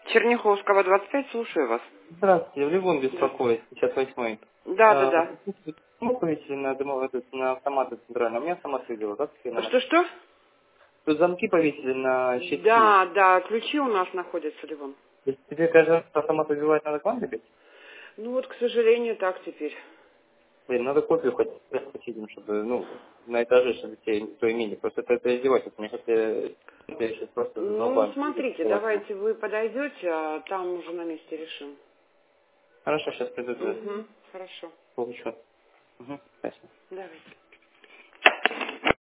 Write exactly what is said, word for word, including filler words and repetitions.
Черняховского, двадцать пять, слушаю вас. Здравствуйте, Левон Да, беспокоит, пятьдесят восьмой. да, да. А, да. Мы повесили на, домо- этот, на автоматы центральные, у меня автомат видела, как все на Что-что? Тут замки повесили на щитки. Да, да, ключи у нас находятся, Левон. Если тебе каждый раз автомат выбивать, надо к вам бегать? Ну вот, к сожалению, так теперь. Блин, надо копию хоть спросить им, чтобы, ну, на этаже, чтобы тебе никто имели. Просто это, это издевательство. Мне кажется, я, я сейчас просто Ну, задолбаю. смотрите, давайте вы подойдете, а там уже на месте решим. Хорошо, сейчас приду, Угу, хорошо. получу. Угу, спасибо. Давайте.